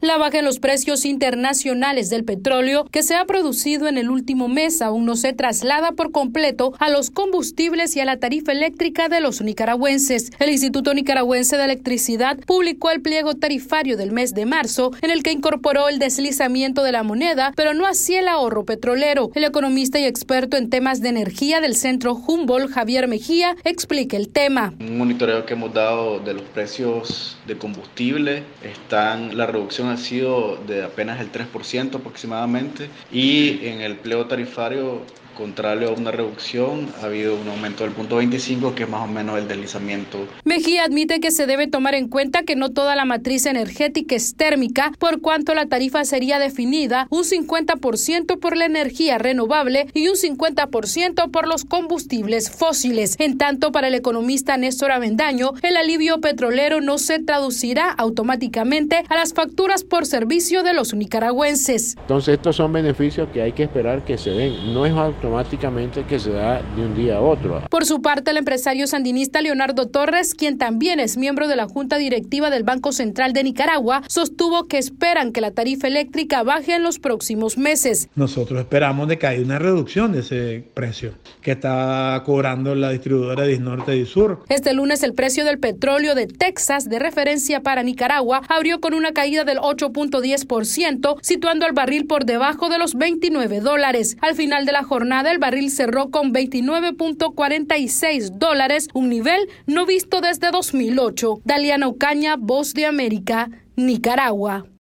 La baja en los precios internacionales del petróleo que se ha producido en el último mes aún no se traslada por completo a los combustibles y a la tarifa eléctrica de los nicaragüenses. El Instituto Nicaragüense de Electricidad publicó el pliego tarifario del mes de marzo, en el que incorporó el deslizamiento de la moneda, pero no así el ahorro petrolero. El economista y experto en temas de energía del Centro Humboldt, Javier Mejía, explica el tema. Un monitoreo que hemos dado de los precios de combustible, la reducción ha sido de apenas el 3% aproximadamente, y en el pliego tarifario, contrario a una reducción, ha habido un aumento del 0.25, que es más o menos el deslizamiento. Mejía admite que se debe tomar en cuenta que no toda la matriz energética es térmica, por cuanto la tarifa sería definida un 50% por la energía renovable y un 50% por los combustibles fósiles. En tanto, para el economista Néstor Avendaño, el alivio petrolero no se traducirá automáticamente a las facturas por servicio de los nicaragüenses. Entonces, estos son beneficios que hay que esperar que se den. No es automáticamente que se da de un día a otro. Por su parte, el empresario sandinista Leonardo Torres, quien también es miembro de la Junta Directiva del Banco Central de Nicaragua, sostuvo que esperan que la tarifa eléctrica baje en los próximos meses. Nosotros esperamos de que haya una reducción de ese precio que está cobrando la distribuidora Disnorte y Sur. Este lunes el precio del petróleo de Texas, de referencia para Nicaragua, abrió con una caída del 8.10%, situando al barril por debajo de los $29. Al final de la jornada, el barril cerró con $29.46, un nivel no visto desde 2008. Daliana Ocaña, Voz de América, Nicaragua.